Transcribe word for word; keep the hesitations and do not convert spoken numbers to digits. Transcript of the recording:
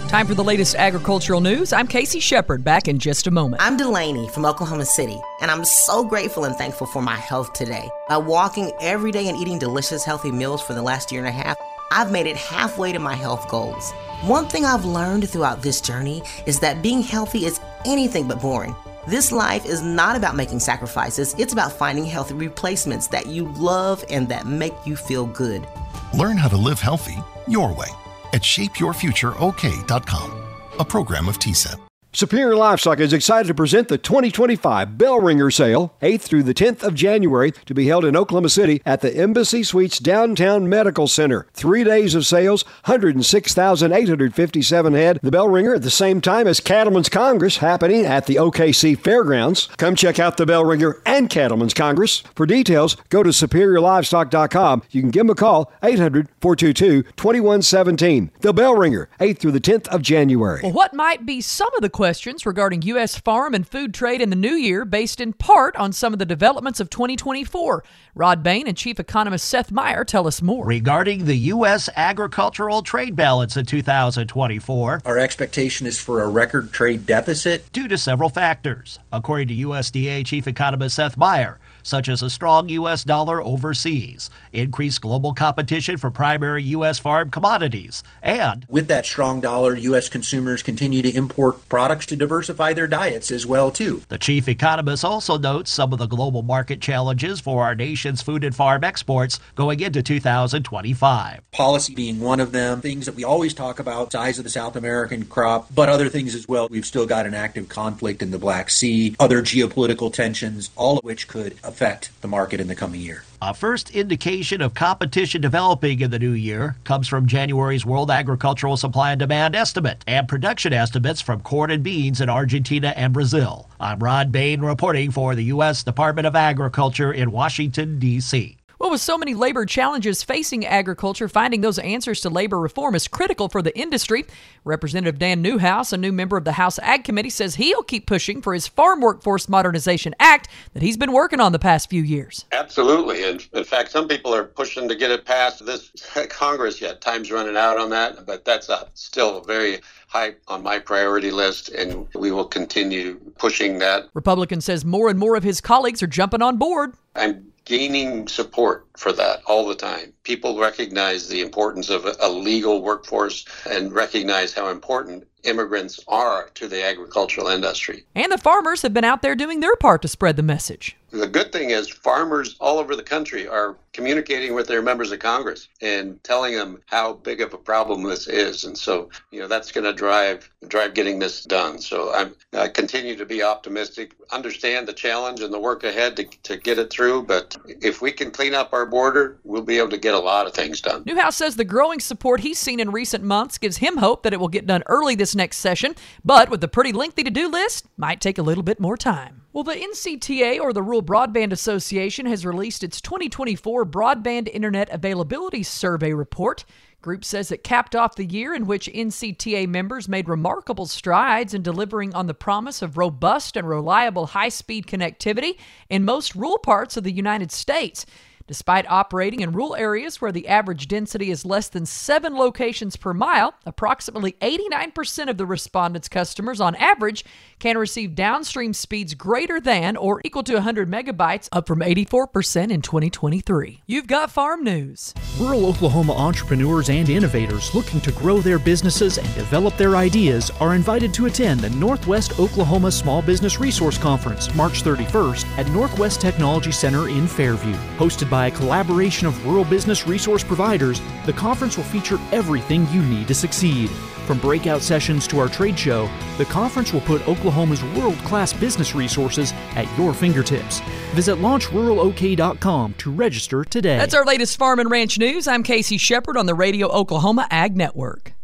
Time for the latest agricultural news. I'm Casey Shepard, back in just a moment. I'm Delaney from Oklahoma City, and I'm so grateful and thankful for my health today. By walking every day and eating delicious, healthy meals for the last year and a half, I've made it halfway to my health goals. One thing I've learned throughout this journey is that being healthy is anything but boring. This life is not about making sacrifices. It's about finding healthy replacements that you love and that make you feel good. Learn how to live healthy your way at shape your future o k dot com, a program of T S E P. Superior Livestock is excited to present the twenty twenty-five Bell Ringer Sale, eighth through the tenth of January, to be held in Oklahoma City at the Embassy Suites Downtown Medical Center. Three days of sales, one hundred six thousand eight hundred fifty-seven head. The Bell Ringer at the same time as Cattlemen's Congress happening at the O K C Fairgrounds. Come check out the Bell Ringer and Cattlemen's Congress. For details, go to superior livestock dot com. You can give them a call, eight hundred, four two two, two one one seven. The Bell Ringer, eighth through the tenth of January. Well, what might be some of the questions regarding U S farm and food trade in the new year, based in part on some of the developments of twenty twenty-four? Rod Bain and Chief Economist Seth Meyer tell us more. Regarding the U S agricultural trade balance in two thousand twenty-four, our expectation is for a record trade deficit due to several factors, according to U S D A Chief Economist Seth Meyer, such as a strong U S dollar overseas, increased global competition for primary U S farm commodities, and with that strong dollar, U S consumers continue to import products to diversify their diets as well, too. The chief economist also notes some of the global market challenges for our nation's food and farm exports going into two thousand twenty-five. Policy being one of them, things that we always talk about, size of the South American crop, but other things as well. We've still got an active conflict in the Black Sea, other geopolitical tensions, all of which could affect the market in the coming year. A first indication of competition developing in the new year comes from January's World Agricultural Supply and Demand Estimate and production estimates from corn and beans in Argentina and Brazil. I'm Rod Bain reporting for the U S Department of Agriculture in Washington, D C Well, with so many labor challenges facing agriculture, finding those answers to labor reform is critical for the industry. Representative Dan Newhouse, a new member of the House Ag Committee, says he'll keep pushing for his Farm Workforce Modernization Act that he's been working on the past few years. Absolutely. And in fact, some people are pushing to get it past this Congress yet. Time's running out on that, but that's uh, still very high on my priority list, and we will continue pushing that. Republican says more and more of his colleagues are jumping on board. I'm gaining support for that all the time. People recognize the importance of a legal workforce and recognize how important immigrants are to the agricultural industry. And the farmers have been out there doing their part to spread the message. The good thing is farmers all over the country are communicating with their members of Congress and telling them how big of a problem this is. And so, you know, that's going to drive drive getting this done. So I'm, I continue to be optimistic, understand the challenge and the work ahead to, to get it through. But if we can clean up our border, we'll be able to get a lot of things done. Newhouse says the growing support he's seen in recent months gives him hope that it will get done early this next session. But with the pretty lengthy to-do list, might take a little bit more time. Well, the N C T A, or the Rural Broadband Association, has released its twenty twenty-four Broadband Internet Availability Survey report. Group says it capped off the year in which N C T A members made remarkable strides in delivering on the promise of robust and reliable high-speed connectivity in most rural parts of the United States. Despite operating in rural areas where the average density is less than seven locations per mile, approximately eighty-nine percent of the respondents' customers on average can receive downstream speeds greater than or equal to one hundred megabytes, up from eighty-four percent in twenty twenty-three. You've got farm news. Rural Oklahoma entrepreneurs and innovators looking to grow their businesses and develop their ideas are invited to attend the Northwest Oklahoma Small Business Resource Conference March thirty-first at Northwest Technology Center in Fairview. Hosted by a collaboration of rural business resource providers, the conference will feature everything you need to succeed. From breakout sessions to our trade show, the conference will put Oklahoma's world-class business resources at your fingertips. Visit launch rural o k dot com to register today. That's our latest farm and ranch news. I'm Casey Shepard on the Radio Oklahoma Ag Network.